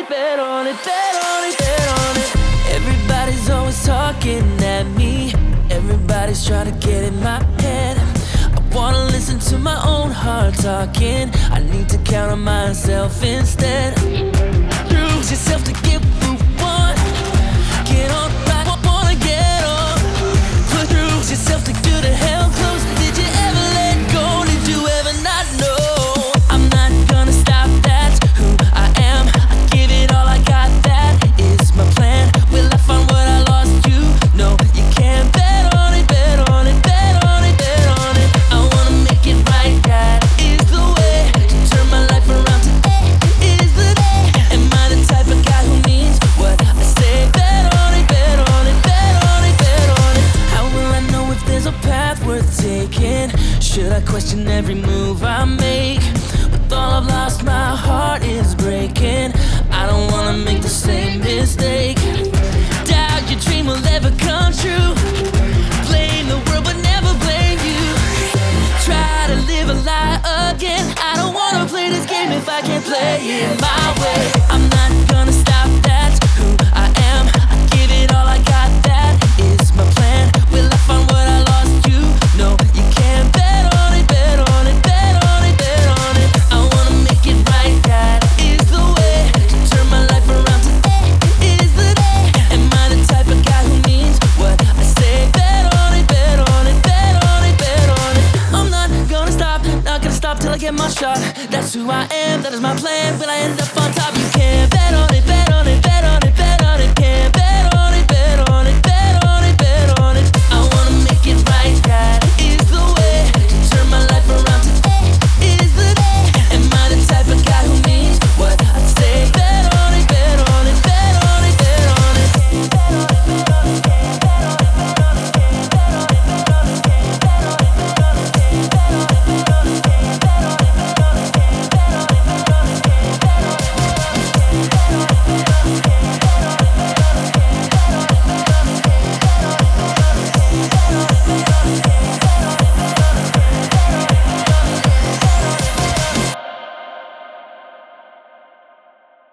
bet on it, bet on it, bet on it. Everybody's always talking at me. Everybody's trying to get in my head. I wanna listen to my own heart talking. I need to count on myself instead. Lose yourself to get what you want. Get on right, wanna get on. Lose yourself to do the hell close. Did you ever let go? Did you ever not know? I'm not gonna stop, that's who I am. I give it all I got, that is my plan. Will I find what I lost? You know you can't. Bet on it, bet on it, bet on it, bet on it. I wanna make it right, that is the way to turn my life around. Today is the day. Am I the type of guy who means what I say? Bet on it, bet on it, bet on it, bet on it. How will I know if there's a path worth taking? Should I question every move I make? With all I've lost, my heart is breaking. I don't wanna make the same mistake. Doubt your dream will ever come true. Blame the world but never blame you. Try to live a lie again. I don't wanna play this game if I can't play it my